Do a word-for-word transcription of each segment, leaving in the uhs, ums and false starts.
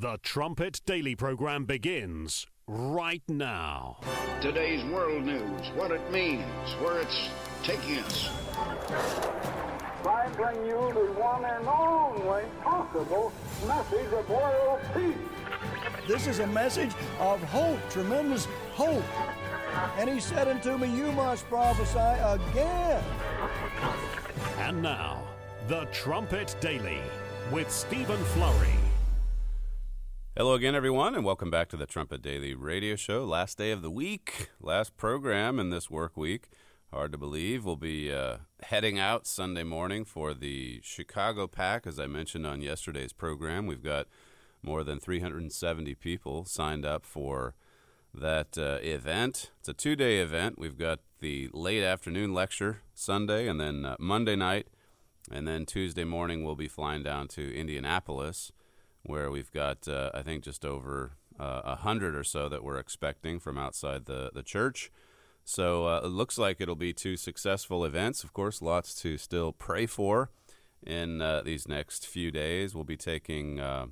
The Trumpet Daily program begins right now. Today's world news, what it means, where it's taking us. I bring you the one and only possible message of world peace. This is a message of hope, tremendous hope. And he said unto me, you must prophesy again. And now, The Trumpet Daily with Stephen Flurry. Hello again, everyone, and welcome back to the Trumpet Daily radio show. Last day of the week, last program in this work week. Hard to believe. We'll be uh, heading out Sunday morning for the Chicago Pack. As I mentioned on yesterday's program, we've got more than three hundred seventy people signed up for that uh, event. It's a two-day event. We've got the late afternoon lecture Sunday, and then uh, Monday night, and then Tuesday morning we'll be flying down to Indianapolis, where we've got, uh, I think, just over uh, a hundred or so that we're expecting from outside the, the church. So uh, it looks like it'll be two successful events. Of course, lots to still pray for in uh, these next few days. We'll be taking, uh,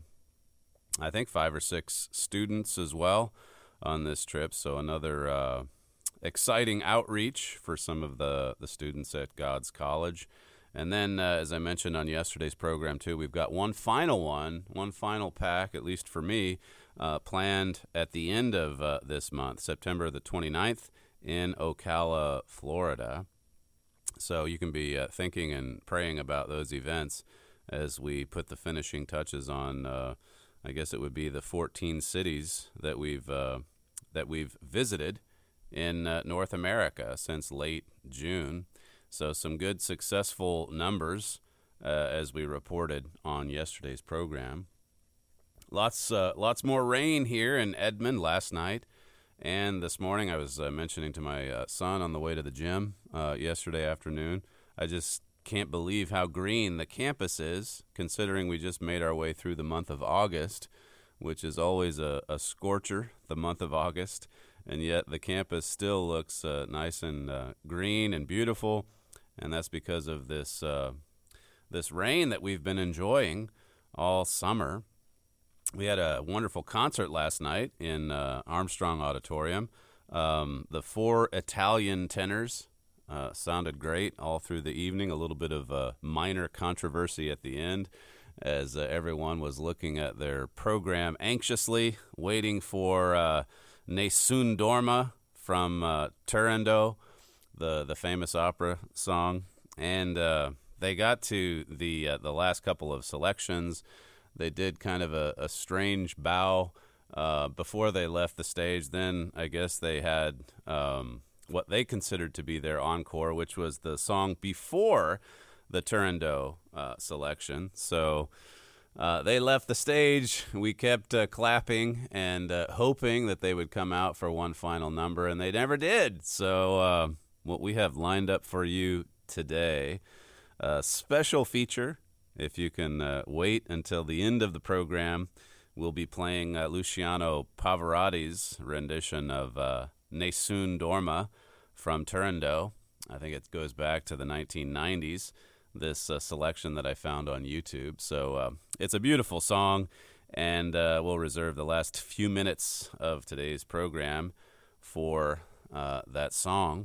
I think, five or six students as well on this trip. So another uh, exciting outreach for some of the, the students at God's College. And then, uh, as I mentioned on yesterday's program, too, we've got one final one, one final pack, at least for me, uh, planned at the end of uh, this month, September the twenty-ninth, in Ocala, Florida. So you can be uh, thinking and praying about those events as we put the finishing touches on, uh, I guess it would be the fourteen cities that we've, uh, that we've visited in uh, North America since late June. So some good, successful numbers, uh, as we reported on yesterday's program. Lots uh, lots more rain here in Edmond last night. And this morning I was uh, mentioning to my uh, son on the way to the gym uh, yesterday afternoon, I just can't believe how green the campus is, considering we just made our way through the month of August, which is always a, a scorcher, the month of August. And yet the campus still looks uh, nice and uh, green and beautiful. And that's because of this uh, this rain that we've been enjoying all summer. We had a wonderful concert last night in uh, Armstrong Auditorium. Um, the four Italian tenors uh, sounded great all through the evening. A little bit of a minor controversy at the end as uh, everyone was looking at their program anxiously, waiting for uh, Nessun Dorma from uh, Turandot, the the famous opera song, and uh, they got to the uh, the last couple of selections. They did kind of a, a strange bow uh, before they left the stage. Then I guess they had um, what they considered to be their encore, which was the song before the Turandot uh, selection. So uh, they left the stage. We kept uh, clapping and uh, hoping that they would come out for one final number, and they never did. So uh, what we have lined up for you today, a special feature. If you can uh, wait until the end of the program, we'll be playing uh, Luciano Pavarotti's rendition of uh, Nessun Dorma from Turandot. I think it goes back to the nineteen nineties, this uh, selection that I found on YouTube. So uh, it's a beautiful song, and uh, we'll reserve the last few minutes of today's program for uh, that song.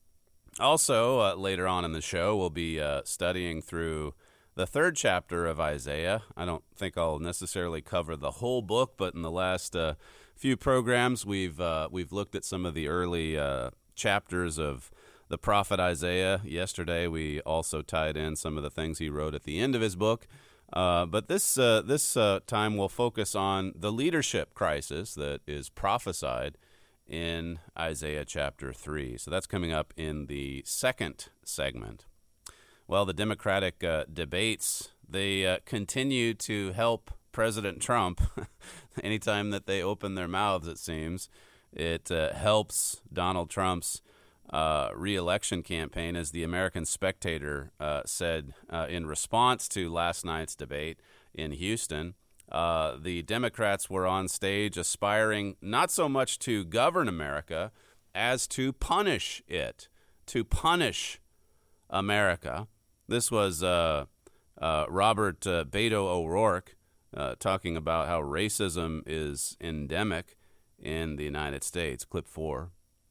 Also, uh, later on in the show, we'll be uh, studying through the third chapter of Isaiah. I don't think I'll necessarily cover the whole book, but in the last uh, few programs, we've uh, we've looked at some of the early uh, chapters of the prophet Isaiah. Yesterday, we also tied in some of the things he wrote at the end of his book. Uh, but this uh, this uh, time, we'll focus on the leadership crisis that is prophesied in Isaiah chapter three. So that's coming up in the second segment. Well, the Democratic uh, debates, they uh, continue to help President Trump. Anytime that they open their mouths, it seems, it uh, helps Donald Trump's uh, re-election campaign, as the American Spectator uh, said uh, in response to last night's debate in Houston. Uh, the Democrats were on stage aspiring not so much to govern America as to punish it, to punish America. This was uh, uh, Robert uh, Beto O'Rourke, uh, talking about how racism is endemic in the United States. Clip four.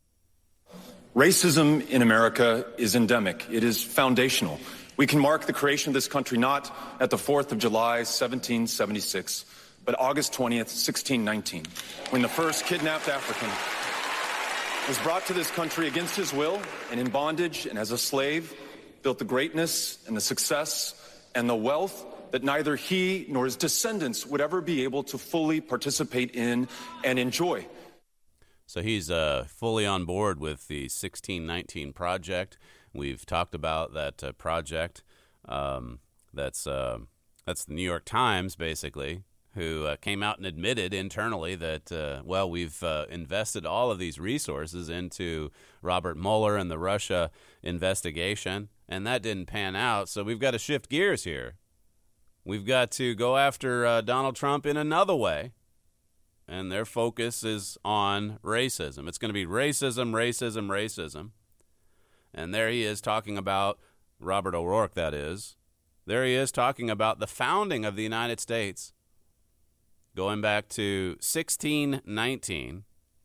Racism in America is endemic. It is foundational. We can mark the creation of this country not at the fourth of July, seventeen seventy-six, but August twentieth, sixteen nineteen, when the first kidnapped African was brought to this country against his will and in bondage and as a slave, built the greatness and the success and the wealth that neither he nor his descendants would ever be able to fully participate in and enjoy. So he's uh, fully on board with the sixteen nineteen project. We've talked about that uh, project. Um, that's uh, that's the New York Times, basically, who uh, came out and admitted internally that, uh, well, we've uh, invested all of these resources into Robert Mueller and the Russia investigation, and that didn't pan out. So we've got to shift gears here. We've got to go after uh, Donald Trump in another way. And their focus is on racism. It's going to be racism, racism, racism. And there he is talking about, Robert O'Rourke, that is. There he is talking about the founding of the United States, going back to sixteen nineteen.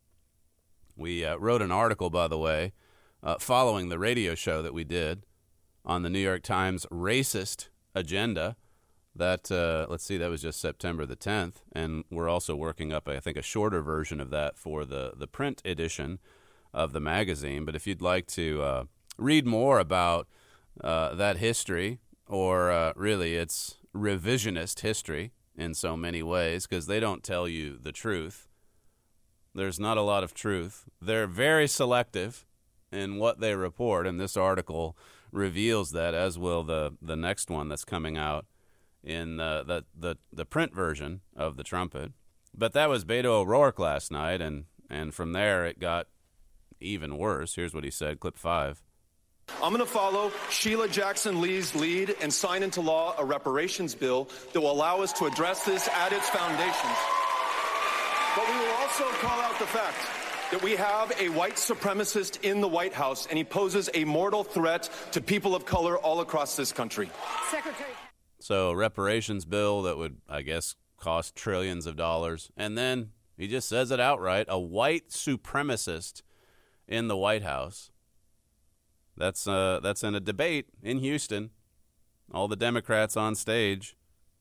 We uh, wrote an article, by the way, uh, following the radio show that we did on the New York Times racist agenda. That, uh, let's see, that was just September the tenth, and we're also working up, I think, a shorter version of that for the, the print edition of the magazine. But if you'd like to uh, read more about uh, that history, or uh, really it's revisionist history in so many ways, because they don't tell you the truth. There's not a lot of truth. They're very selective in what they report, and this article reveals that, as will the, the next one that's coming out in uh, the, the the print version of the Trumpet. But that was Beto O'Rourke last night, and, and from there it got even worse. Here's what he said, clip five. I'm going to follow Sheila Jackson Lee's lead and sign into law a reparations bill that will allow us to address this at its foundations. But we will also call out the fact that we have a white supremacist in the White House, and he poses a mortal threat to people of color all across this country. Secretary. So reparations bill that would, I guess, cost trillions of dollars. And then he just says it outright, a white supremacist in the White House. That's uh, that's in a debate in Houston. All the Democrats on stage.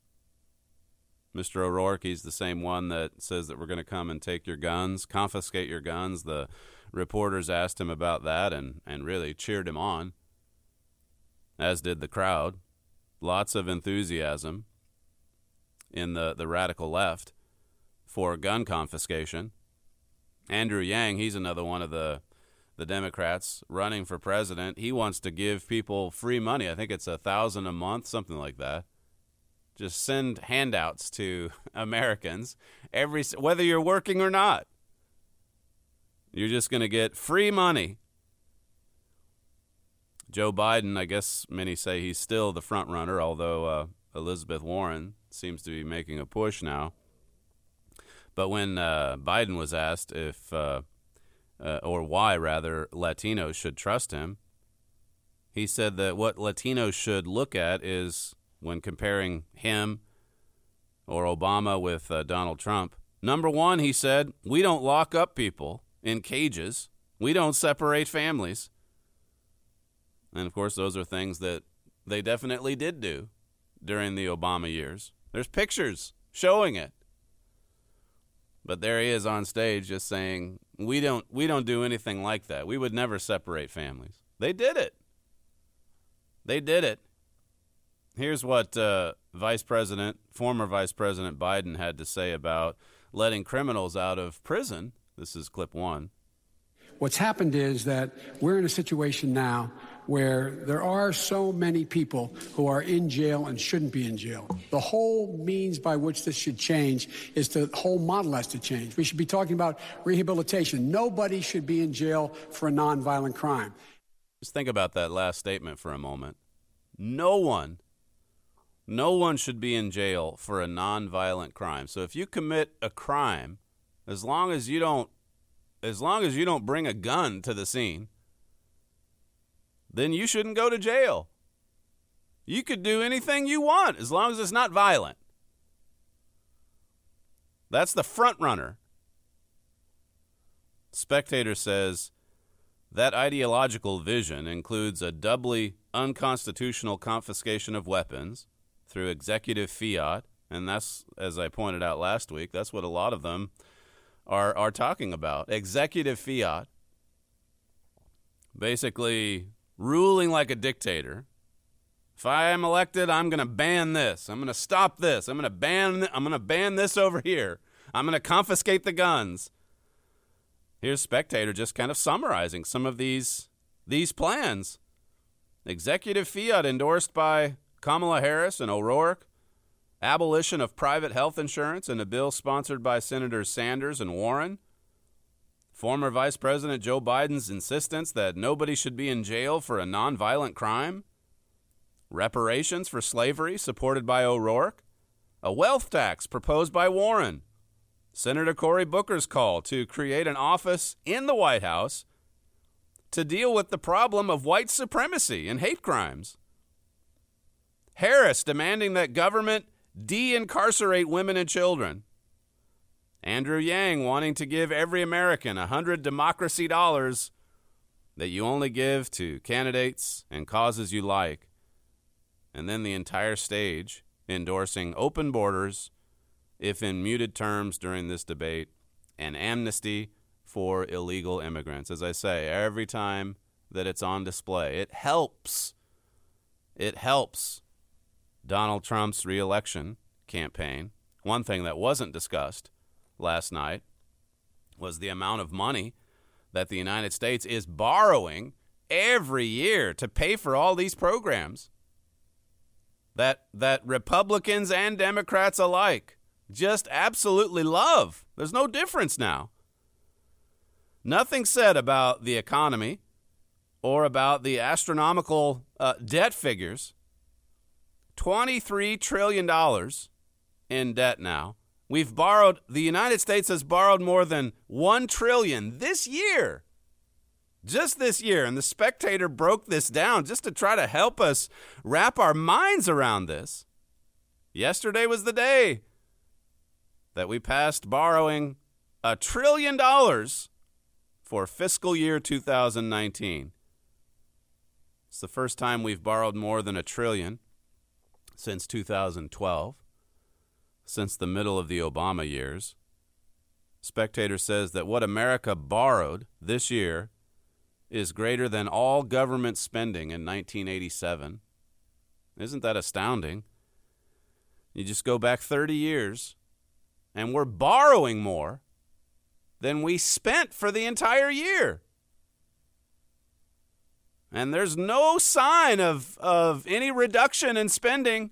Mister O'Rourke, he's the same one that says that we're going to come and take your guns, confiscate your guns. The reporters asked him about that and, and really cheered him on, as did the crowd. Lots of enthusiasm in the, the radical left for gun confiscation. Andrew Yang, he's another one of the, the Democrats running for president. He wants to give people free money. I think it's a thousand a month, something like that. Just send handouts to Americans, every whether you're working or not. You're just going to get free money. Joe Biden, I guess many say he's still the front runner, although uh, Elizabeth Warren seems to be making a push now. But when uh, Biden was asked if, uh, uh, or why rather, Latinos should trust him, he said that what Latinos should look at is, when comparing him or Obama with uh, Donald Trump, number one, he said, we don't lock up people in cages. We don't separate families. And, of course, those are things that they definitely did do during the Obama years. There's pictures showing it. But there he is on stage just saying, we don't we don't do anything like that. We would never separate families. They did it. They did it. Here's what uh, Vice President, former Vice President Biden had to say about letting criminals out of prison. This is clip one. What's happened is that we're in a situation now where there are so many people who are in jail and shouldn't be in jail. The whole means by which this should change is the whole model has to change. We should be talking about rehabilitation. Nobody should be in jail for a nonviolent crime. Just think about that last statement for a moment. No one, no one should be in jail for a nonviolent crime. So if you commit a crime, as long as you don't As long as you don't bring a gun to the scene, then you shouldn't go to jail. You could do anything you want as long as it's not violent. That's the front runner. Spectator says that ideological vision includes a doubly unconstitutional confiscation of weapons through executive fiat, and that's, as I pointed out last week, that's what a lot of them are are talking about. Executive fiat, basically ruling like a dictator. If I am elected, I'm going to ban this. I'm going to stop this. I'm going to ban I'm going to ban this over here. I'm going to confiscate the guns. Here's Spectator just kind of summarizing some of these these plans. Executive fiat endorsed by Kamala Harris and O'Rourke. Abolition of private health insurance in a bill sponsored by Senators Sanders and Warren. Former Vice President Joe Biden's insistence that nobody should be in jail for a nonviolent crime. Reparations for slavery supported by O'Rourke. A wealth tax proposed by Warren. Senator Cory Booker's call to create an office in the White House to deal with the problem of white supremacy and hate crimes. Harris demanding that government de-incarcerate women and children. Andrew Yang wanting to give every American one hundred democracy dollars that you only give to candidates and causes you like. And then the entire stage endorsing open borders, if in muted terms during this debate, and amnesty for illegal immigrants. As I say, every time that it's on display, it helps. It helps Donald Trump's reelection campaign. One thing that wasn't discussed last night was the amount of money that the United States is borrowing every year to pay for all these programs that that Republicans and Democrats alike just absolutely love. There's no difference now. Nothing said about the economy or about the astronomical uh, debt figures. twenty-three trillion dollars in debt now. We've borrowed, the United States has borrowed more than one trillion dollars this year. Just this year. And the Spectator broke this down just to try to help us wrap our minds around this. Yesterday was the day that we passed borrowing a trillion dollars for fiscal year two thousand nineteen. It's the first time we've borrowed more than a trillion since two thousand twelve, since the middle of the Obama years. Spectator says that what America borrowed this year is greater than all government spending in nineteen eighty-seven. Isn't that astounding? You just go back thirty years, and we're borrowing more than we spent for the entire year. And there's no sign of, of any reduction in spending.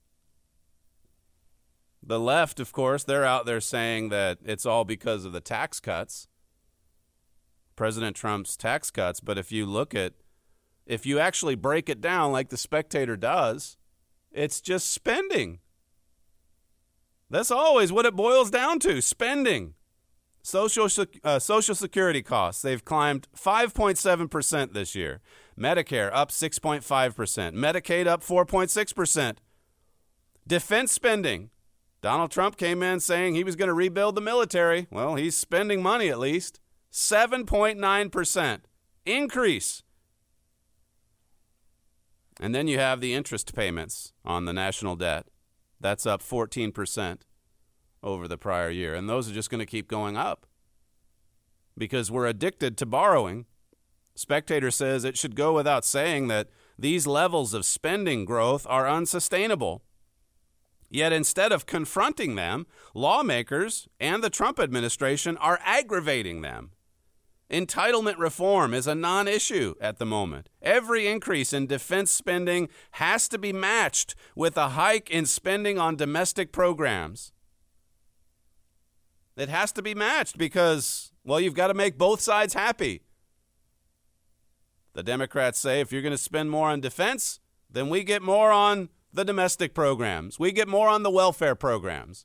The left, of course, they're out there saying that it's all because of the tax cuts, President Trump's tax cuts. But if you look at, if you actually break it down like the Spectator does, it's just spending. That's always what it boils down to, spending. Social uh, Social Security costs, they've climbed five point seven percent this year. Medicare up six point five percent. Medicaid up four point six percent. Defense spending. Donald Trump came in saying he was going to rebuild the military. Well, he's spending money at least. seven point nine percent increase. And then you have the interest payments on the national debt. That's up fourteen percent over the prior year. And those are just going to keep going up because we're addicted to borrowing. Spectator says it should go without saying that these levels of spending growth are unsustainable. Yet instead of confronting them, lawmakers and the Trump administration are aggravating them. Entitlement reform is a non-issue at the moment. Every increase in defense spending has to be matched with a hike in spending on domestic programs. It has to be matched because, well, you've got to make both sides happy. The Democrats say if you're going to spend more on defense, then we get more on the domestic programs. We get more on the welfare programs.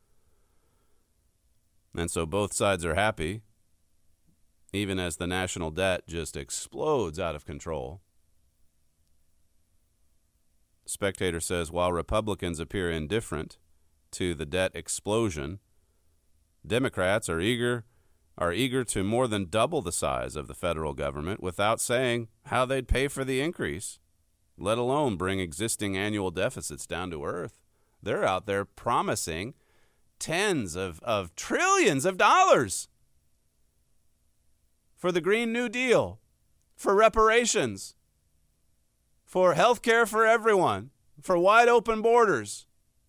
And so both sides are happy, even as the national debt just explodes out of control. Spectator says while Republicans appear indifferent to the debt explosion, Democrats are eager are eager to more than double the size of the federal government without saying how they'd pay for the increase, let alone bring existing annual deficits down to earth. They're out there promising tens of, of trillions of dollars for the Green New Deal, for reparations, for health care for everyone, for wide open borders.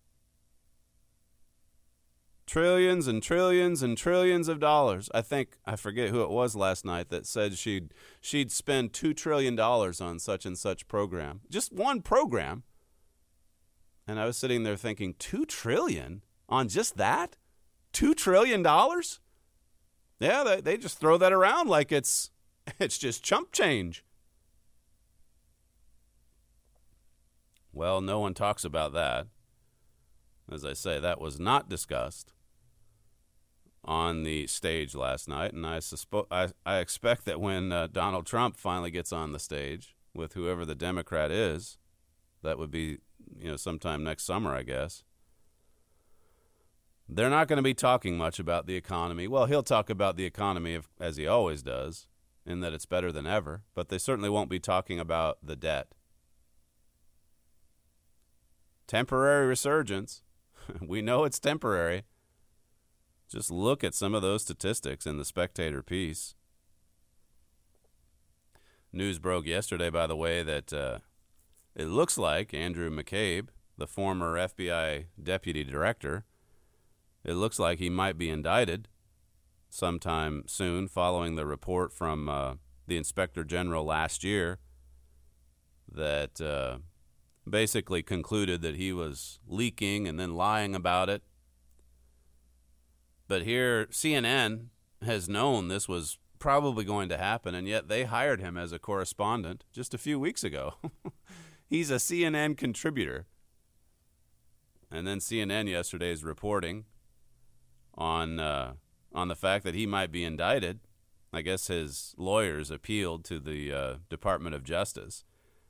Trillions and trillions and trillions of dollars. I think, I forget who it was last night that said she'd she'd spend two trillion dollars on such and such program. Just one program. And I was sitting there thinking, two trillion dollars on just that? two trillion dollars? Yeah, they, they just throw that around like it's it's just chump change. Well, no one talks about that. As I say, that was not discussed on the stage last night, and I suspo- I, I expect that when uh, Donald Trump finally gets on the stage with whoever the Democrat is, that would be, you know, sometime next summer, I guess. They're not going to be talking much about the economy. Well, he'll talk about the economy if, as he always does, in that it's better than ever, but they certainly won't be talking about the debt. Temporary resurgence. We know it's temporary. Just look at some of those statistics in the Spectator piece. News broke yesterday, by the way, that uh, it looks like Andrew McCabe, the former F B I deputy director, it looks like he might be indicted sometime soon following the report from uh, the Inspector General last year that uh, basically concluded that he was leaking and then lying about it. But here, C N N has known this was probably going to happen, and yet they hired him as a correspondent just a few weeks ago. He's a C N N contributor. And then C N N yesterday is reporting on uh, on the fact that he might be indicted. I guess his lawyers appealed to the uh, Department of Justice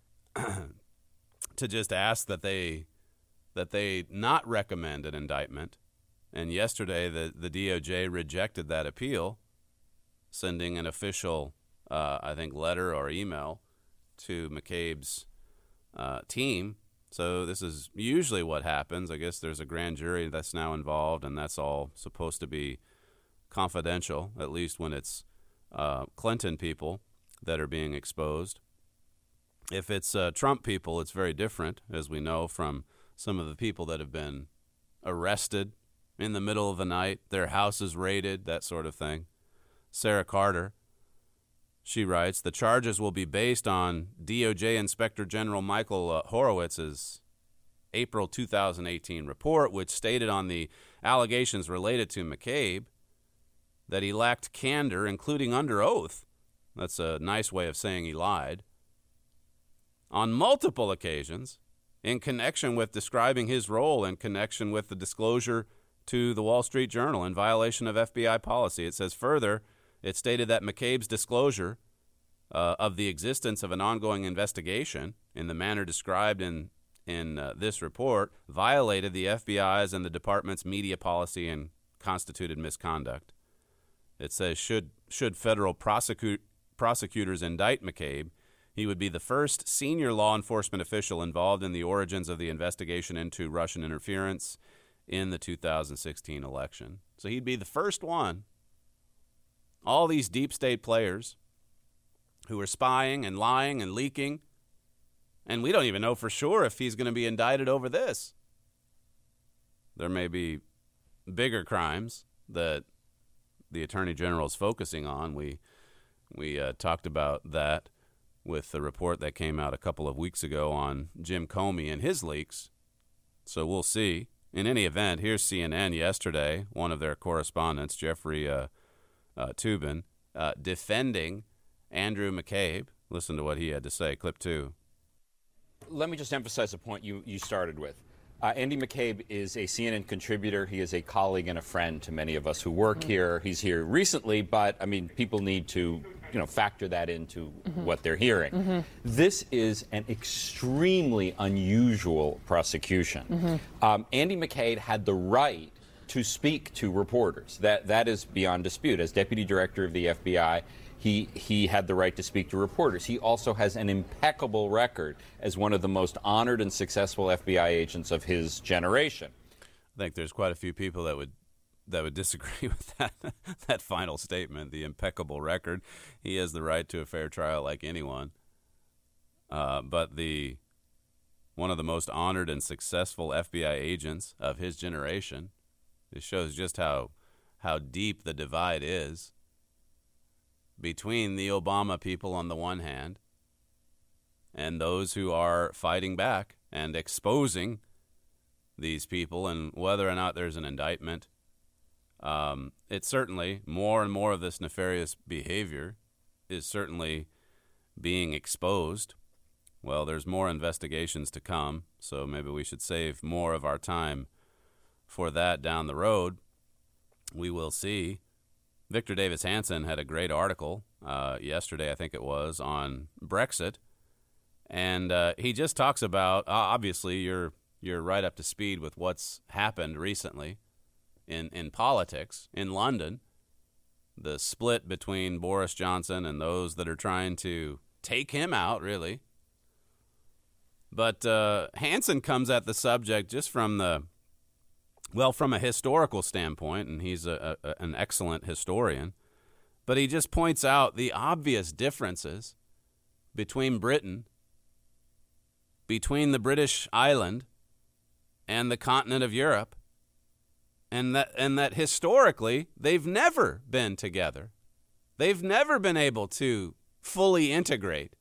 to just ask that they that they not recommend an indictment. And yesterday, the, the D O J rejected that appeal, sending an official, uh, I think, letter or email to McCabe's uh, team. So this is usually what happens. I guess there's a grand jury that's now involved, and that's all supposed to be confidential, at least when it's uh, Clinton people that are being exposed. If it's uh, Trump people, it's very different, as we know from some of the people that have been arrested in the middle of the night, their houses raided, that sort of thing. Sarah Carter, she writes, the charges will be based on D O J Inspector General Michael uh, Horowitz's April two thousand eighteen report, which stated on the allegations related to McCabe that he lacked candor, including under oath. That's a nice way of saying he lied. On multiple occasions, in connection with describing his role in connection with the disclosure to the Wall Street Journal in violation of F B I policy. It says further, it stated that McCabe's disclosure uh, of the existence of an ongoing investigation in the manner described in, in uh, this report violated the F B I's and the department's media policy and constituted misconduct. It says should should federal prosecute, prosecutors indict McCabe, he would be the first senior law enforcement official involved in the origins of the investigation into Russian interference in the two thousand sixteen election. So he'd be the first one. All these deep state players who are spying and lying and leaking, and we don't even know for sure if he's going to be indicted over this. There may be bigger crimes that the Attorney General is focusing on. We we uh, talked about that with the report that came out a couple of weeks ago on Jim Comey and his leaks. So we'll see. In any event, here's C N N yesterday, one of their correspondents, Jeffrey uh, uh, Toobin, uh, defending Andrew McCabe. Listen to what he had to say. Clip two. Let me just emphasize the point you, you started with. Uh, Andy McCabe is a C N N contributor. He is a colleague and a friend to many of us who work mm-hmm. here. He's here recently, but, I mean, people need to, you know, factor that into mm-hmm. what they're hearing. Mm-hmm. This is an extremely unusual prosecution. Mm-hmm. Um, Andy McCabe had the right to speak to reporters. That that is beyond dispute. As deputy director of the F B I, he he had the right to speak to reporters. He also has an impeccable record as one of the most honored and successful F B I agents of his generation. I think there's quite a few people that would that would disagree with that that final statement, the impeccable record. He has the right to a fair trial like anyone. Uh, but the one of the most honored and successful F B I agents of his generation, it shows just how how deep the divide is between the Obama people on the one hand and those who are fighting back and exposing these people, and whether or not there's an indictment. Um, it's certainly more and more of this nefarious behavior is certainly being exposed. Well, there's more investigations to come, so maybe we should save more of our time for that down the road. We will see. Victor Davis Hanson had a great article uh, yesterday, I think it was, on Brexit, and uh, he just talks about, uh, obviously, you're you're right up to speed with what's happened recently in, in politics in London, the split between Boris Johnson and those that are trying to take him out, really. But uh, Hanson comes at the subject just from the, well, from a historical standpoint, and he's a, a, an excellent historian, but he just points out the obvious differences between Britain, between the British island and the continent of Europe, and that and that historically they've never been together. They've never been able to fully integrate.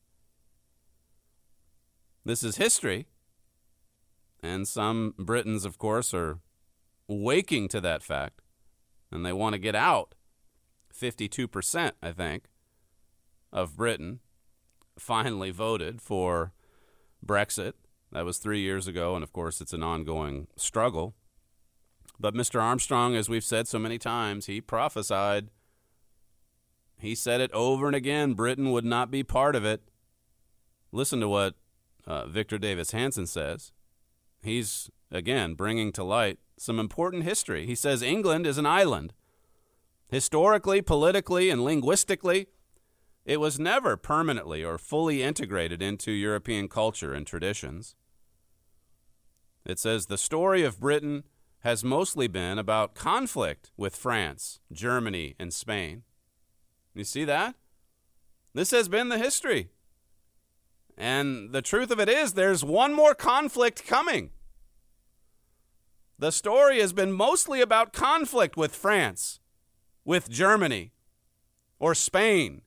This is history, and some Britons, of course, are waking to that fact, and they want to get out. fifty-two percent, I think, of Britain finally voted for Brexit. That was three years ago, and of course it's an ongoing struggle. But Mister Armstrong, as we've said so many times, he prophesied. He said it over and again, Britain would not be part of it. Listen to what uh, Victor Davis Hanson says. He's, again, bringing to light some important history. He says England is an island. Historically, politically, and linguistically, it was never permanently or fully integrated into European culture and traditions. It says the story of Britain has mostly been about conflict with France, Germany, and Spain. You see that? This has been the history. And the truth of it is, there's one more conflict coming. The story has been mostly about conflict with France, with Germany, or Spain.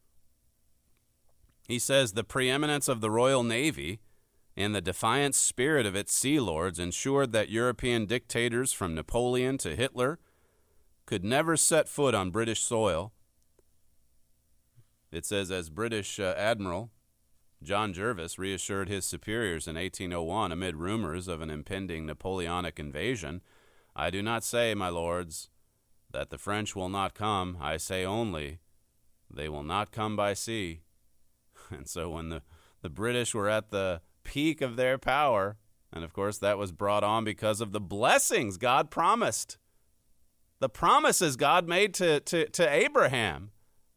He says the preeminence of the Royal Navy and the defiant spirit of its sea lords ensured that European dictators from Napoleon to Hitler could never set foot on British soil. It says, as British uh, Admiral John Jervis reassured his superiors in eighteen oh one amid rumors of an impending Napoleonic invasion, I do not say, my lords, that the French will not come. I say only, they will not come by sea. And so when the, the British were at the peak of their power, and of course that was brought on because of the blessings God promised, the promises God made to, to, to Abraham,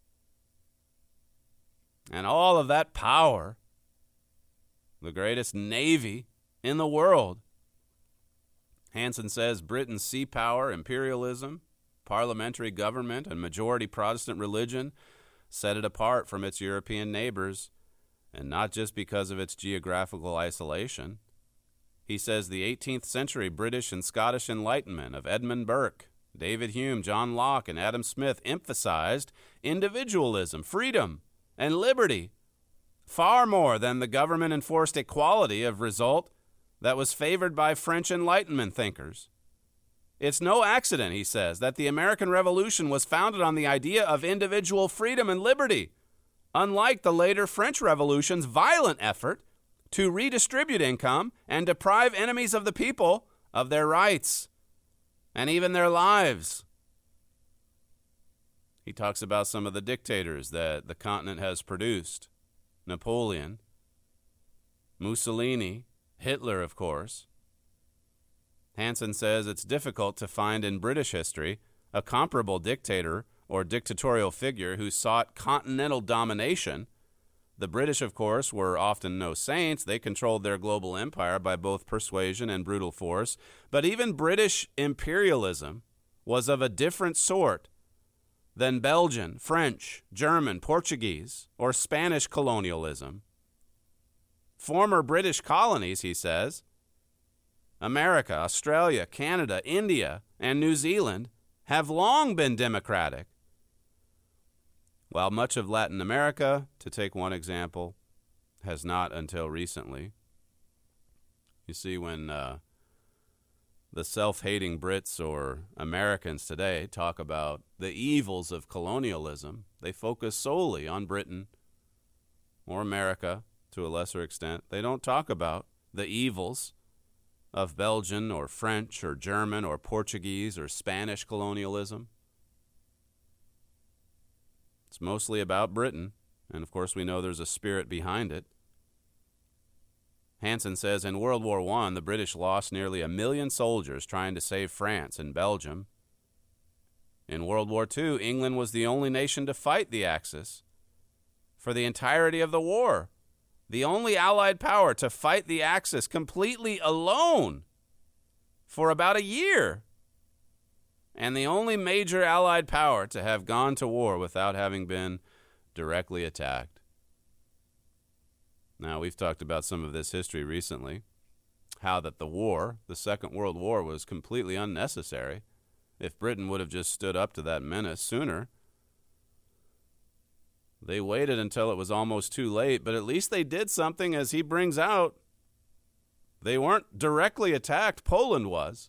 and all of that power, the greatest navy in the world. Hanson says Britain's sea power, imperialism, parliamentary government, and majority Protestant religion set it apart from its European neighbors, and not just because of its geographical isolation. He says the eighteenth century British and Scottish Enlightenment of Edmund Burke, David Hume, John Locke, and Adam Smith emphasized individualism, freedom, and liberty far more than the government-enforced equality of result that was favored by French Enlightenment thinkers. It's no accident, he says, that the American Revolution was founded on the idea of individual freedom and liberty, unlike the later French Revolution's violent effort to redistribute income and deprive enemies of the people of their rights and even their lives. He talks about some of the dictators that the continent has produced. Napoleon, Mussolini, Hitler, of course. Hansen says it's difficult to find in British history a comparable dictator or dictatorial figure who sought continental domination. The British, of course, were often no saints. They controlled their global empire by both persuasion and brutal force. But even British imperialism was of a different sort than Belgian, French, German, Portuguese, or Spanish colonialism. Former British colonies, he says, America, Australia, Canada, India, and New Zealand have long been democratic, while much of Latin America, to take one example, has not until recently. You see, when uh, the self-hating Brits or Americans today talk about the evils of colonialism, they focus solely on Britain or America to a lesser extent. They don't talk about the evils of Belgian or French or German or Portuguese or Spanish colonialism. It's mostly about Britain, and of course we know there's a spirit behind it. Hansen says in World War One, the British lost nearly a million soldiers trying to save France and Belgium. In World War Two, England was the only nation to fight the Axis for the entirety of the war. The only Allied power to fight the Axis completely alone for about a year. And the only major Allied power to have gone to war without having been directly attacked. Now, we've talked about some of this history recently, how that the war, the Second World War, was completely unnecessary. If Britain would have just stood up to that menace sooner. They waited until it was almost too late, but at least they did something, as he brings out. They weren't directly attacked. Poland was.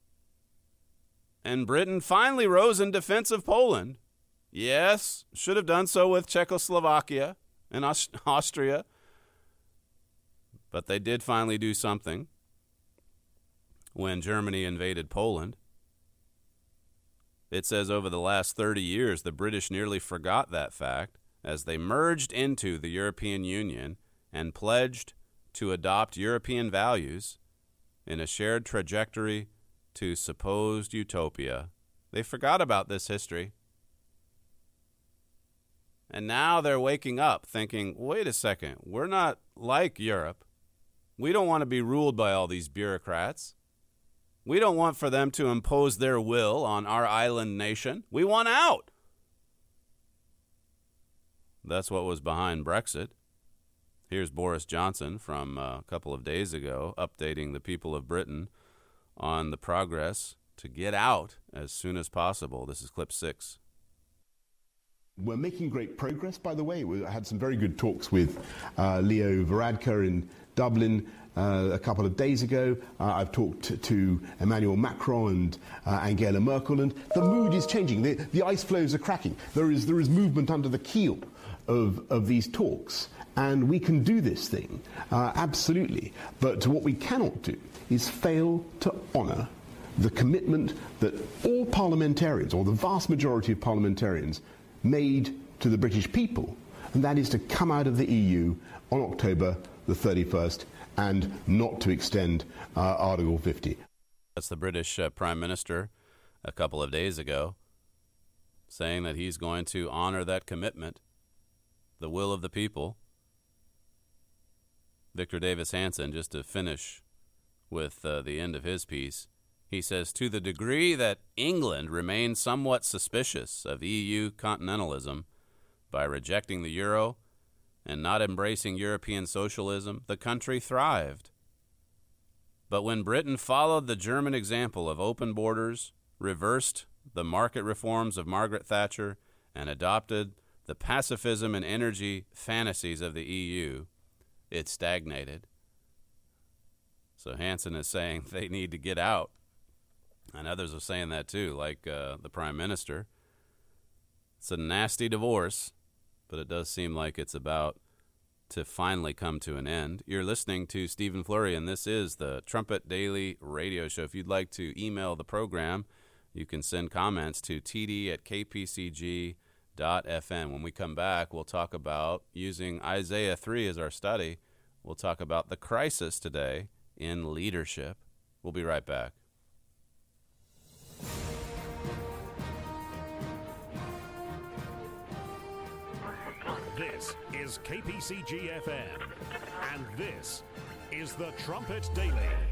And Britain finally rose in defense of Poland. Yes, should have done so with Czechoslovakia and Aust- Austria. But they did finally do something when Germany invaded Poland. It says over the last thirty years, the British nearly forgot that fact as they merged into the European Union and pledged to adopt European values in a shared trajectory to supposed utopia. They forgot about this history. And now they're waking up thinking, wait a second, we're not like Europe. We don't want to be ruled by all these bureaucrats. We don't want for them to impose their will on our island nation. We want out. That's what was behind Brexit. Here's Boris Johnson from uh, a couple of days ago updating the people of Britain on the progress to get out as soon as possible. This is clip six. We're making great progress, by the way. We had some very good talks with uh, Leo Varadkar in Dublin uh, a couple of days ago. Uh, I've talked to Emmanuel Macron and uh, Angela Merkel, and the mood is changing. The, the ice floes are cracking. There is, there is movement under the keel of, of these talks. And we can do this thing, uh, absolutely. But what we cannot do is fail to honour the commitment that all parliamentarians, or the vast majority of parliamentarians, made to the British people, and that is to come out of the E U on October the thirty-first and not to extend uh, Article fifty. That's the British uh, Prime Minister a couple of days ago saying that he's going to honor that commitment, the will of the people. Victor Davis Hansen, just to finish with uh, the end of his piece, he says, to the degree that England remained somewhat suspicious of E U continentalism by rejecting the euro and not embracing European socialism, the country thrived. But when Britain followed the German example of open borders, reversed the market reforms of Margaret Thatcher, and adopted the pacifism and energy fantasies of the E U, it stagnated. So Hansen is saying they need to get out. And others are saying that too, like uh, the Prime Minister. It's a nasty divorce, but it does seem like it's about to finally come to an end. You're listening to Stephen Flurry, and this is the Trumpet Daily Radio Show. If you'd like to email the program, you can send comments to t d at k p c g dot f m. When we come back, we'll talk about, using Isaiah three as our study, we'll talk about the crisis today in leadership. We'll be right back. This is K P C G F M, and this is the Trumpet Daily.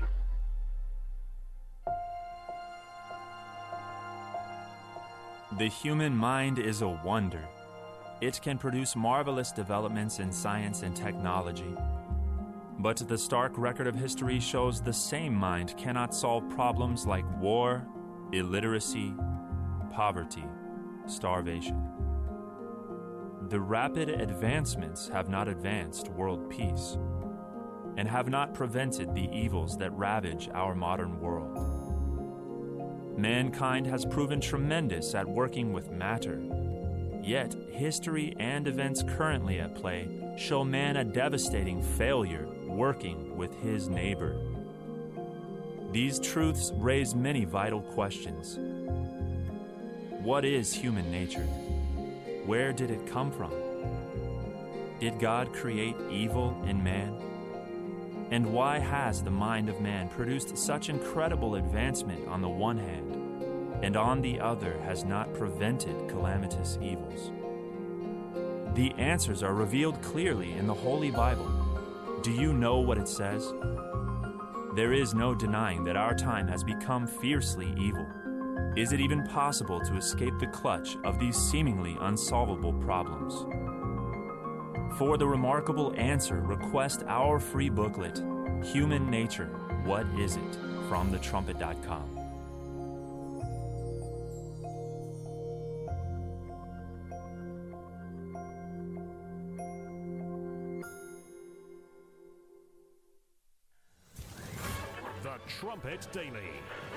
The human mind is a wonder. It can produce marvelous developments in science and technology. But the stark record of history shows the same mind cannot solve problems like war, illiteracy, poverty, starvation. The rapid advancements have not advanced world peace and have not prevented the evils that ravage our modern world. Mankind has proven tremendous at working with matter, yet history and events currently at play show man a devastating failure working with his neighbor. These truths raise many vital questions. What is human nature? Where did it come from? Did God create evil in man? And why has the mind of man produced such incredible advancement on the one hand, and on the other has not prevented calamitous evils? The answers are revealed clearly in the Holy Bible. Do you know what it says? There is no denying that our time has become fiercely evil. Is it even possible to escape the clutch of these seemingly unsolvable problems? For the remarkable answer, request our free booklet, Human Nature, What Is It? From the trumpet dot com. The Trumpet Daily.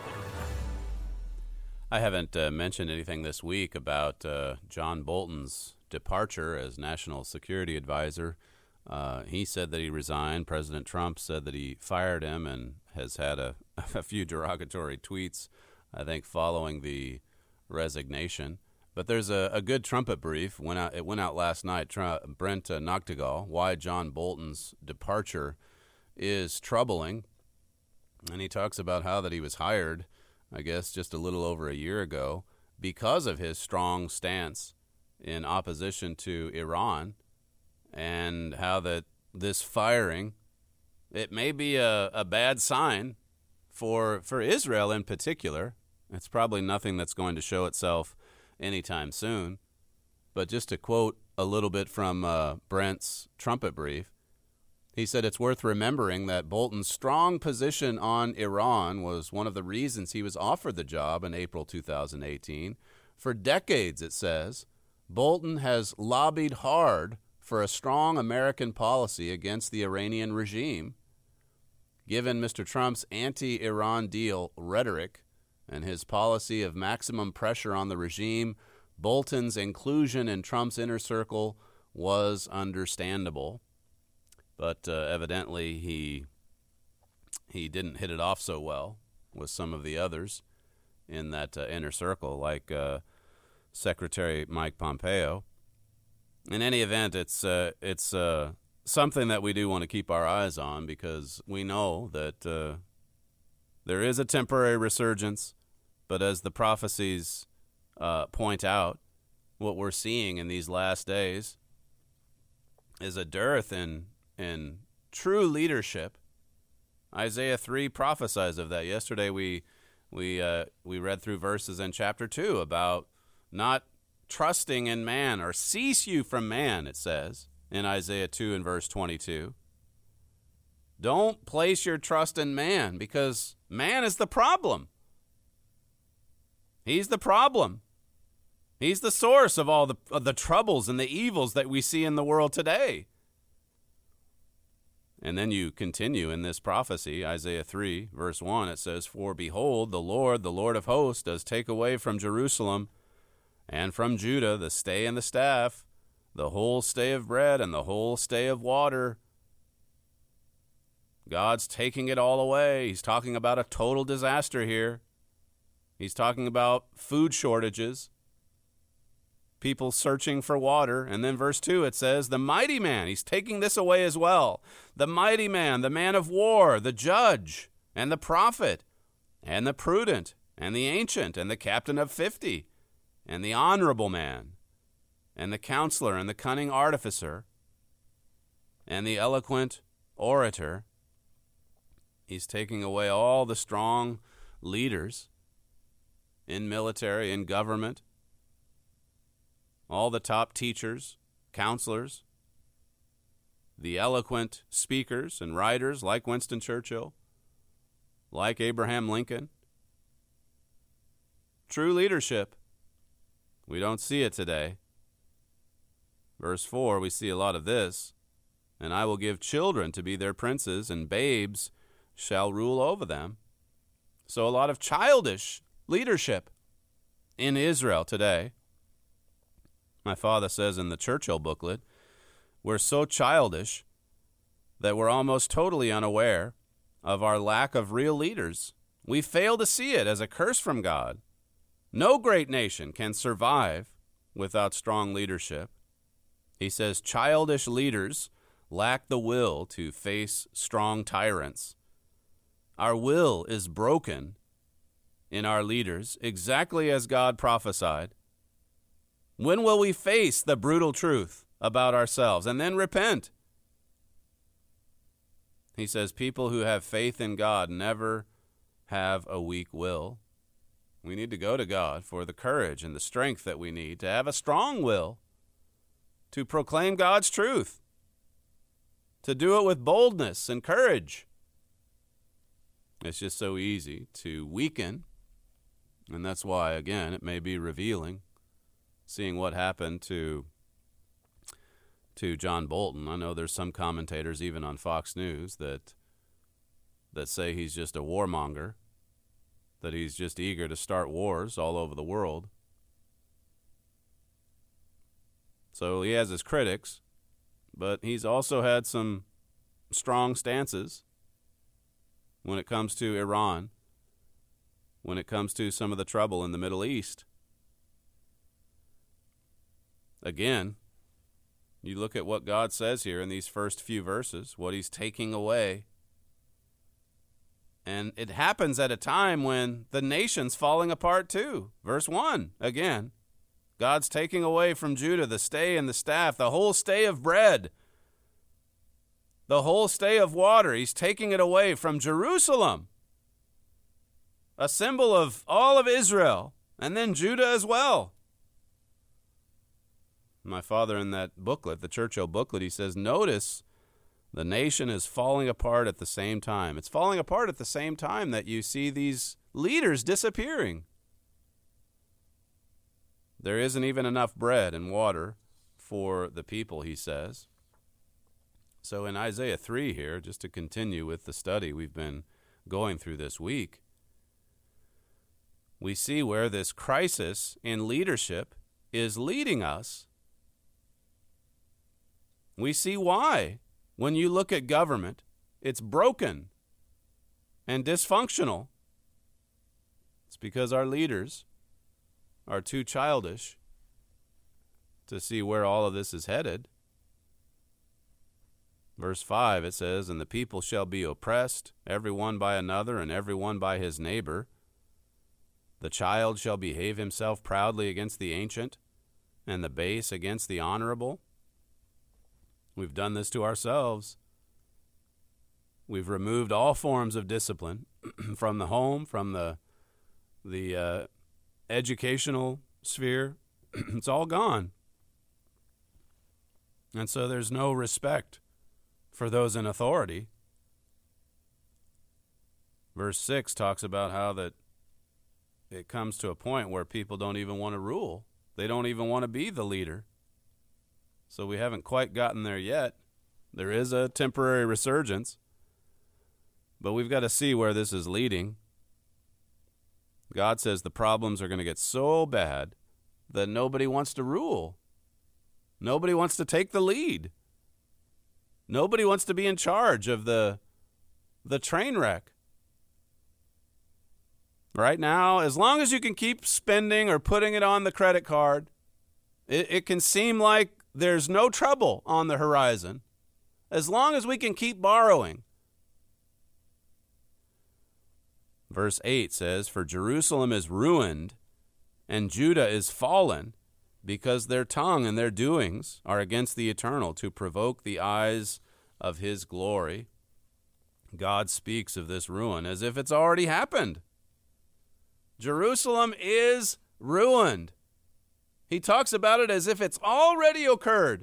I haven't uh, mentioned anything this week about uh, John Bolton's departure as National Security Advisor. Uh, he said that he resigned. President Trump said that he fired him and has had a, a few derogatory tweets, I think, following the resignation. But there's a, a good trumpet brief. Went out, it went out last night. Trump, Brent uh, Noctegal, why John Bolton's departure is troubling. And he talks about how that he was hired, I guess, just a little over a year ago because of his strong stance in opposition to Iran, and how that this firing, it may be a, a bad sign for for Israel in particular. It's probably nothing that's going to show itself anytime soon. But just to quote a little bit from uh, Brent's trumpet brief, he said it's worth remembering that Bolton's strong position on Iran was one of the reasons he was offered the job in April two thousand eighteen. For decades, it says, Bolton has lobbied hard for a strong American policy against the Iranian regime. Given Mister Trump's anti-Iran deal rhetoric and his policy of maximum pressure on the regime, Bolton's inclusion in Trump's inner circle was understandable. But uh, evidently he he didn't hit it off so well with some of the others in that uh, inner circle, like uh, Secretary Mike Pompeo. In any event, it's uh, it's uh, something that we do want to keep our eyes on, because we know that uh, there is a temporary resurgence, but as the prophecies uh, point out, what we're seeing in these last days is a dearth in in true leadership. Isaiah three prophesies of that. Yesterday we we uh, we read through verses in chapter two about not trusting in man, or cease you from man, it says in Isaiah two and verse twenty-two. Don't place your trust in man, because man is the problem. He's the problem. He's the source of all the of the troubles and the evils that we see in the world today. And then you continue in this prophecy, Isaiah three, verse one, it says, For behold, the Lord, the Lord of hosts, does take away from Jerusalem and from Judah the stay and the staff, the whole stay of bread and the whole stay of water. God's taking it all away. He's talking about a total disaster here. He's talking about food shortages, people searching for water. And then verse two, it says, the mighty man, he's taking this away as well. The mighty man, the man of war, the judge, and the prophet, and the prudent, and the ancient, and the captain of fifty, and the honorable man, and the counselor and the cunning artificer and the eloquent orator. He's taking away all the strong leaders in military, in government, all the top teachers, counselors, the eloquent speakers and writers like Winston Churchill, like Abraham Lincoln. True leadership. We don't see it today. Verse four, we see a lot of this. And I will give children to be their princes, and babes shall rule over them. So a lot of childish leadership in Israel today. My father says in the Churchill booklet, we're so childish that we're almost totally unaware of our lack of real leaders. We fail to see it as a curse from God. No great nation can survive without strong leadership. He says childish leaders lack the will to face strong tyrants. Our will is broken in our leaders, exactly as God prophesied. When will we face the brutal truth about ourselves and then repent? He says people who have faith in God never have a weak will. We need to go to God for the courage and the strength that we need to have a strong will, to proclaim God's truth, to do it with boldness and courage. It's just so easy to weaken, and that's why, again, it may be revealing, seeing what happened to to John Bolton. I know there's some commentators, even on Fox News, that that say he's just a warmonger, that he's just eager to start wars all over the world. So he has his critics, but he's also had some strong stances when it comes to Iran, when it comes to some of the trouble in the Middle East. Again, you look at what God says here in these first few verses, what he's taking away. And it happens at a time when the nation's falling apart too. Verse one, again, God's taking away from Judah the stay and the staff, the whole stay of bread, the whole stay of water. He's taking it away from Jerusalem, a symbol of all of Israel, and then Judah as well. My father, in that booklet, the Churchill booklet, he says, notice the nation is falling apart at the same time. It's falling apart at the same time that you see these leaders disappearing. There isn't even enough bread and water for the people, he says. So in Isaiah three here, just to continue with the study we've been going through this week, we see where this crisis in leadership is leading us. We see why. When you look at government, it's broken and dysfunctional. It's because our leaders are too childish to see where all of this is headed. Verse five, it says, and the people shall be oppressed, every one by another, and every one by his neighbor. The child shall behave himself proudly against the ancient, and the base against the honorable. We've done this to ourselves. We've removed all forms of discipline from the home, from the the uh, educational sphere. It's all gone. And so there's no respect for those in authority. Verse six talks about how that it comes to a point where people don't even want to rule. They don't even want to be the leader. So we haven't quite gotten there yet. There is a temporary resurgence, but we've got to see where this is leading. God says the problems are going to get so bad that nobody wants to rule. Nobody wants to take the lead. Nobody wants to be in charge of the, the train wreck. Right now, as long as you can keep spending or putting it on the credit card, it, it can seem like there's no trouble on the horizon. As long as we can keep borrowing. Verse eight says, for Jerusalem is ruined, and Judah is fallen, because their tongue and their doings are against the eternal, to provoke the eyes of his glory. God speaks of this ruin as if it's already happened. Jerusalem is ruined. He talks about it as if it's already occurred.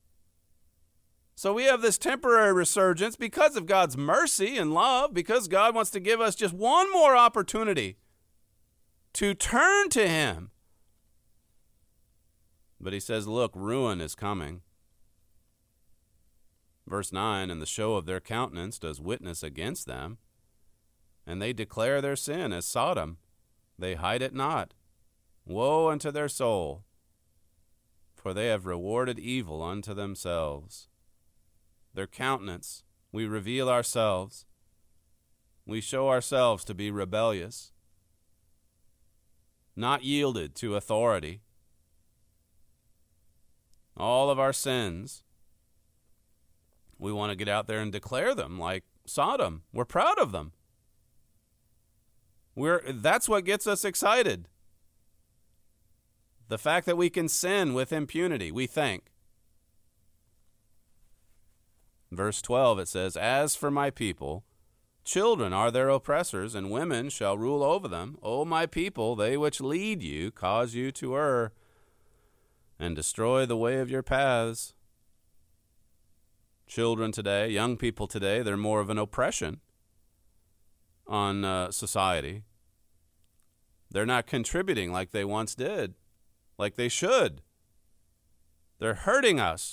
So we have this temporary resurgence because of God's mercy and love, because God wants to give us just one more opportunity to turn to him. But he says, look, ruin is coming. Verse nine, and the show of their countenance does witness against them, and they declare their sin as Sodom. They hide it not. Woe unto their soul, for they have rewarded evil unto themselves. Their countenance, we reveal ourselves. We show ourselves to be rebellious, not yielded to authority. All of our sins, we want to get out there and declare them like Sodom. We're proud of them. We're, that's what gets us excited. The fact that we can sin with impunity, we think. Verse twelve, it says, as for my people, children are their oppressors, and women shall rule over them. O my people, they which lead you cause you to err, and destroy the way of your paths. Children today, young people today, they're more of an oppression on uh, society. They're not contributing like they once did, like they should. They're hurting us.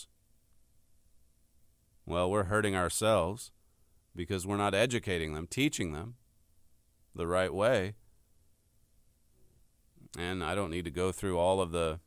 Well, we're hurting ourselves because we're not educating them, teaching them the right way. And I don't need to go through all of the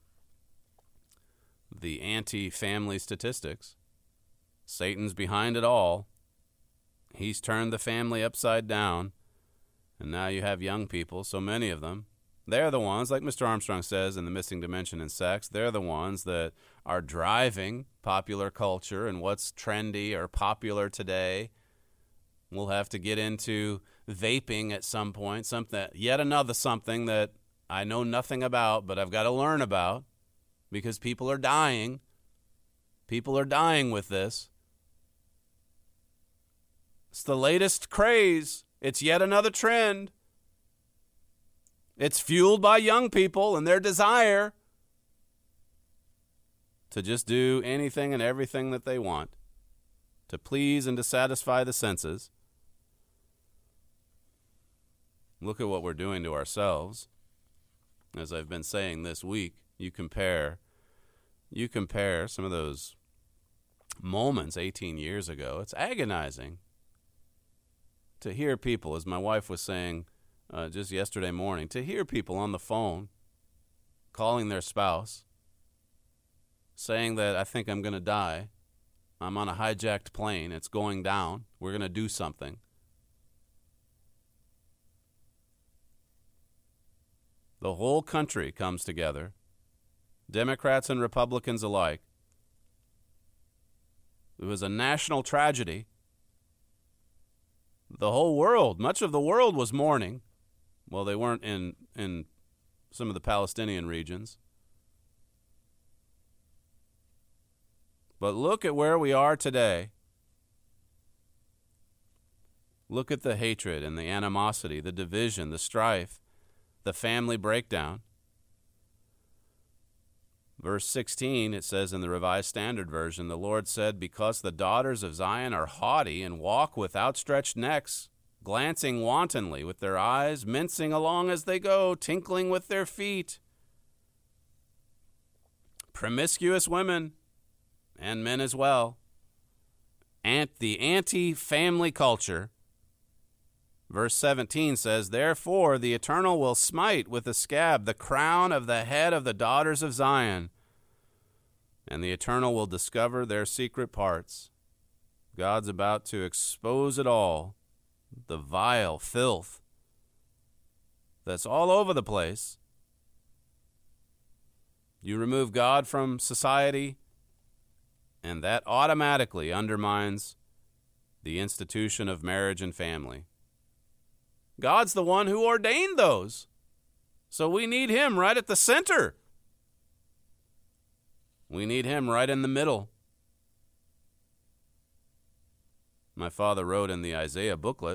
the anti-family statistics. Satan's behind it all. He's turned the family upside down. And now you have young people, so many of them. They're the ones, like Mister Armstrong says in The Missing Dimension in Sex, they're the ones that are driving popular culture and what's trendy or popular today. We'll have to get into vaping at some point, something, yet another something that I know nothing about, but I've got to learn about because people are dying. People are dying with this. It's the latest craze. It's yet another trend. It's fueled by young people and their desire to just do anything and everything that they want, to please and to satisfy the senses. Look at what we're doing to ourselves. As I've been saying this week, you compare, you compare some of those moments eighteen years ago. It's agonizing to hear people, as my wife was saying uh, just yesterday morning, to hear people on the phone calling their spouse, saying that I think I'm going to die. I'm on a hijacked plane. It's going down. We're going to do something. The whole country comes together, Democrats and Republicans alike. It was a national tragedy. The whole world, much of the world was mourning. Well, they weren't in, in some of the Palestinian regions. But look at where we are today. Look at the hatred and the animosity, the division, the strife, the family breakdown. Verse sixteen, it says in the Revised Standard Version, the Lord said, because the daughters of Zion are haughty and walk with outstretched necks, glancing wantonly with their eyes, mincing along as they go, tinkling with their feet. Promiscuous women, and men as well. And the anti-family culture. Verse seventeen says, therefore the Eternal will smite with a scab the crown of the head of the daughters of Zion, and the Eternal will discover their secret parts. God's about to expose it all, the vile filth that's all over the place. You remove God from society, and that automatically undermines the institution of marriage and family. God's the one who ordained those. So we need him right at the center. We need him right in the middle. My father wrote in the Isaiah booklet,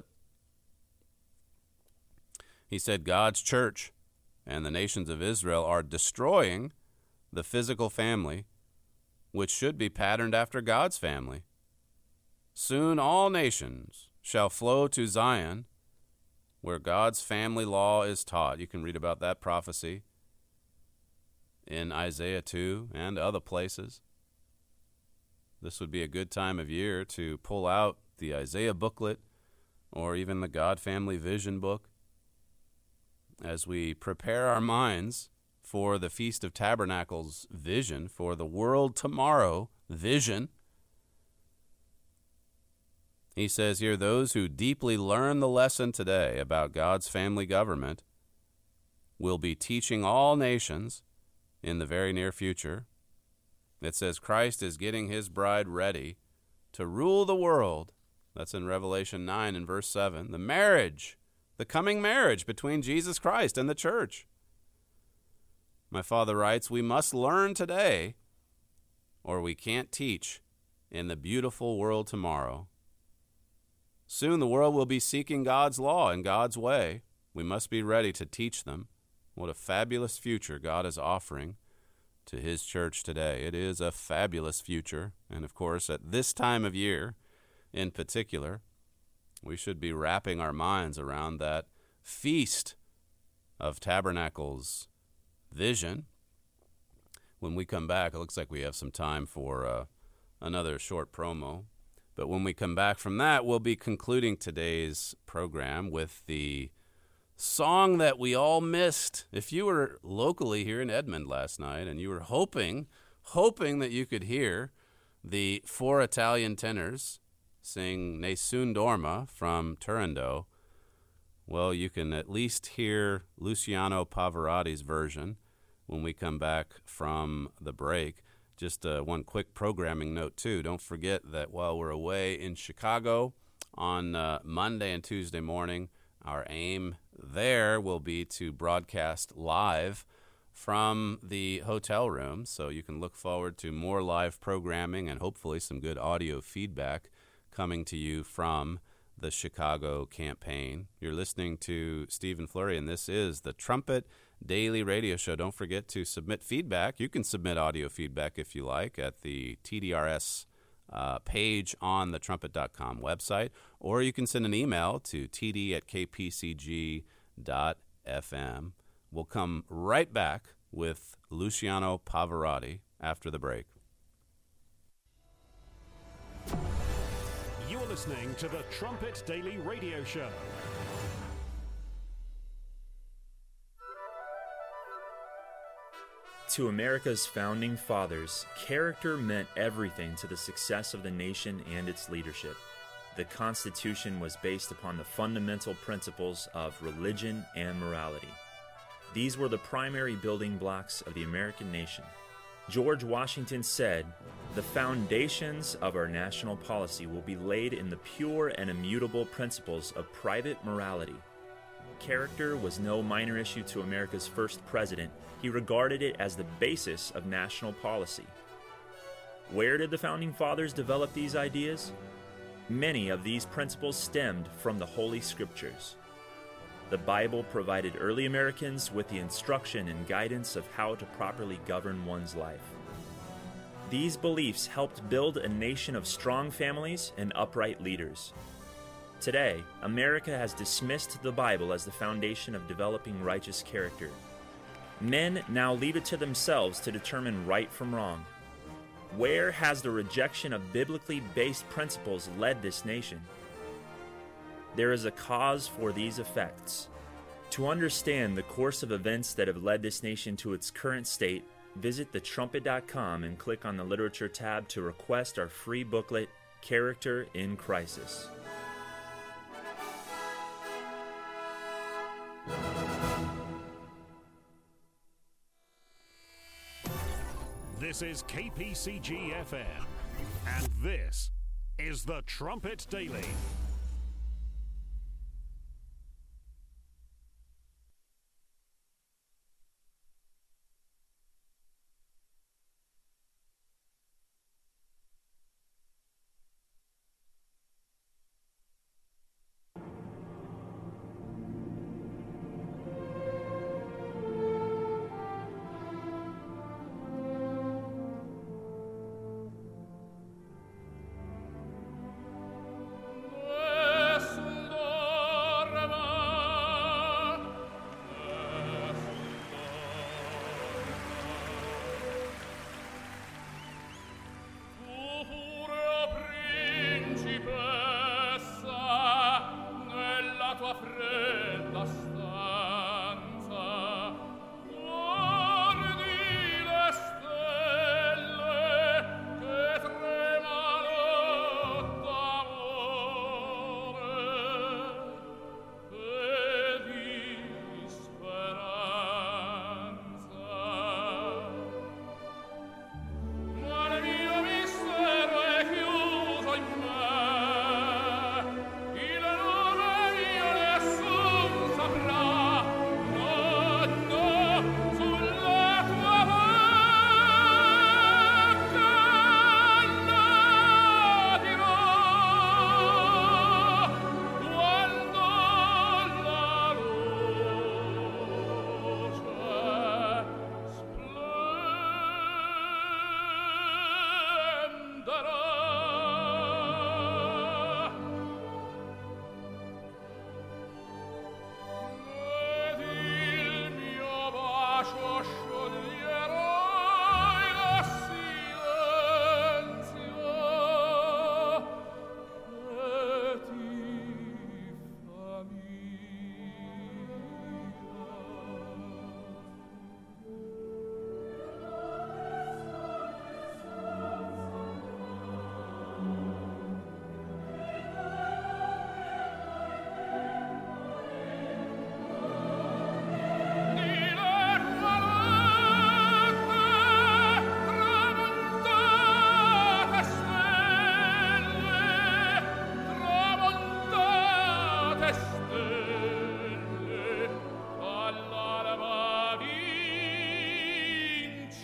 he said God's church and the nations of Israel are destroying the physical family, which should be patterned after God's family. Soon all nations shall flow to Zion, where God's family law is taught. You can read about that prophecy in Isaiah two and other places. This would be a good time of year to pull out the Isaiah booklet or even the God Family Vision book as we prepare our minds for the Feast of Tabernacles vision, for the world tomorrow vision. He says here, those who deeply learn the lesson today about God's family government will be teaching all nations in the very near future. It says Christ is getting his bride ready to rule the world. That's in Revelation nine and verse seven. The marriage, the coming marriage between Jesus Christ and the church. My father writes, we must learn today or we can't teach in the beautiful world tomorrow. Soon the world will be seeking God's law and God's way. We must be ready to teach them. What a fabulous future God is offering to his church today. It is a fabulous future. And of course, at this time of year in particular, we should be wrapping our minds around that Feast of Tabernacles vision. When we come back, it looks like we have some time for uh, another short promo. But when we come back from that, we'll be concluding today's program with the song that we all missed. If you were locally here in Edmond last night and you were hoping, hoping that you could hear the four Italian tenors sing Nessun Dorma from Turandot, well, you can at least hear Luciano Pavarotti's version when we come back from the break. Just uh, one quick programming note, too. Don't forget that while we're away in Chicago on uh, Monday and Tuesday morning, our aim there will be to broadcast live from the hotel room. So you can look forward to more live programming and hopefully some good audio feedback coming to you from the Chicago campaign. You're listening to Stephen Flurry, and this is the Trumpet Daily Radio Show. Don't forget to submit feedback. You can submit audio feedback if you like at the T D R S uh, page on the trumpet dot com website, or you can send an email to t d at k p c g dot f m. We'll come right back with Luciano Pavarotti after the break. You're listening to the Trumpet Daily Radio Show. To America's founding fathers, character meant everything to the success of the nation and its leadership. The Constitution was based upon the fundamental principles of religion and morality. These were the primary building blocks of the American nation. George Washington said, "The foundations of our national policy will be laid in the pure and immutable principles of private morality." Character was no minor issue to America's first president. He regarded it as the basis of national policy. Where did the Founding Fathers develop these ideas? Many of these principles stemmed from the Holy Scriptures. The Bible provided early Americans with the instruction and guidance of how to properly govern one's life. These beliefs helped build a nation of strong families and upright leaders. Today, America has dismissed the Bible as the foundation of developing righteous character. Men now leave it to themselves to determine right from wrong. Where has the rejection of biblically based principles led this nation? There is a cause for these effects. To understand the course of events that have led this nation to its current state, visit the trumpet dot com and click on the Literature tab to request our free booklet, Character in Crisis. This is K P C G F M, and this is the Trumpet Daily.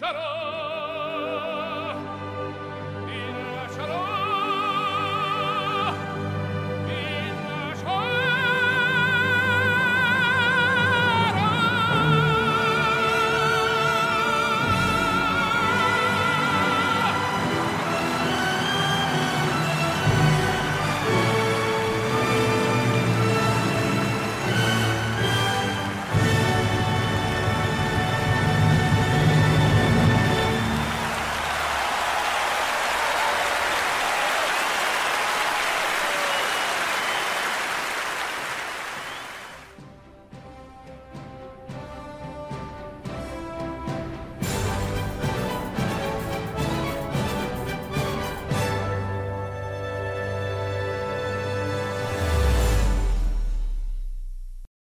shadow.